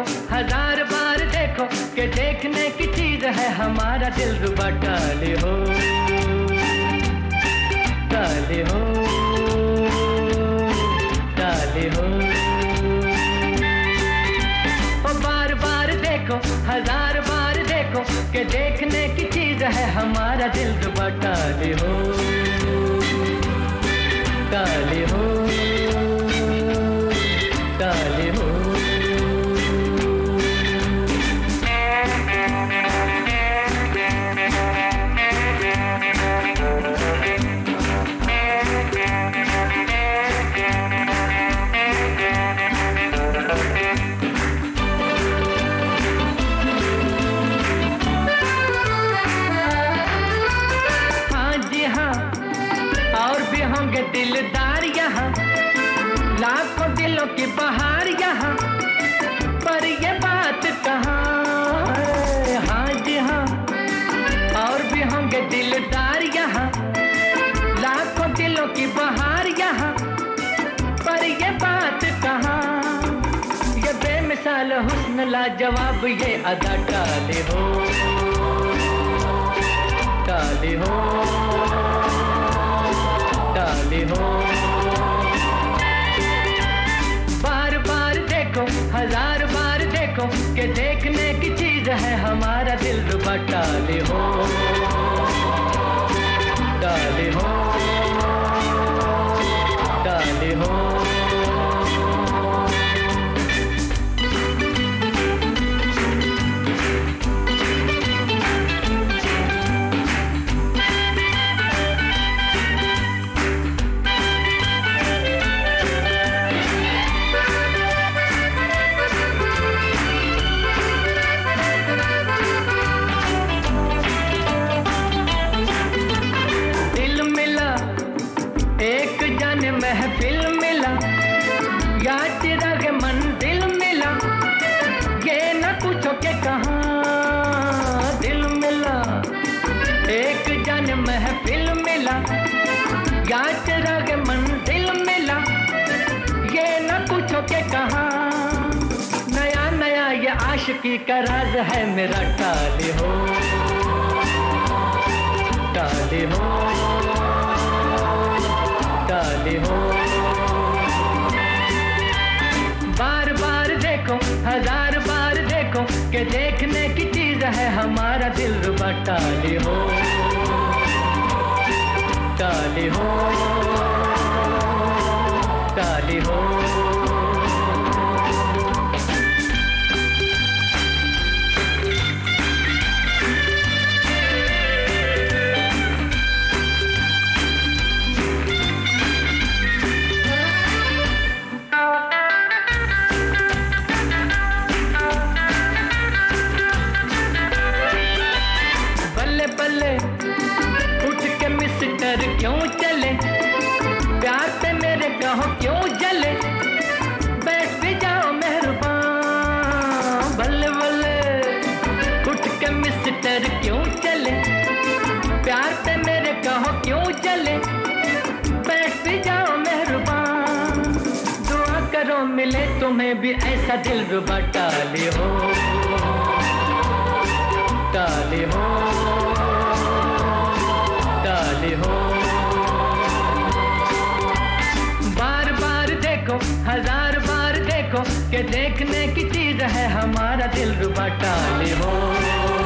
हजार बार देखो कि देखने की चीज है हमारा दिल रुबा। टाले हो टाले हो टाले हो, ओ बार बार देखो हजार बार देखो कि देखने की चीज है हमारा दिल रुबा। टाले हो टाले हो टाले हो। दिलदार यहाँ लाखों दिलों की बहार यहाँ, पर ये बात कहाँ। हाँ जी हाँ, और भी होंगे दिलदार यहाँ लाखों दिलों की बहार यहाँ, पर ये बात कहाँ। ये बेमिसाल हुस्न लाजवाब ये अदा। टाले हो टाले हो टाले हो, बार बार देखो हजार बार देखो कि देखने की चीज है हमारा दिल रुबा। टाले हो टाले हो टाले हो। महफिल मिला या चिराग मंदिर मिला, ये न पूछो के कहाँ दिल मिला। एक जान महफिल मिला या चिराग मंदिर मिला, ये न पूछो के कहाँ। नया नया ये आशिकी का राज है मेरा। टाले हो टाले हो टाले हो, बार बार देखो हजार बार देखो कि देखने की चीज है हमारा दिल रुबा। टाले हो टाले हो टाले हो। क्यों चले प्यार पे मेरे कहो क्यों जले, बैठ भी जाओ मेहरबान। बल्ले बल्ले उठ के मिस्टर क्यों चले, प्यार पे मेरे कहो क्यों जले, बैठ भी जाओ मेहरबान। दुआ करो मिले तुम्हें भी ऐसा दिल रुबा। टाले हो टाले हो टाले हो, बार बार देखो हजार बार देखो कि देखने की चीज है हमारा दिल रुबा। टाले हो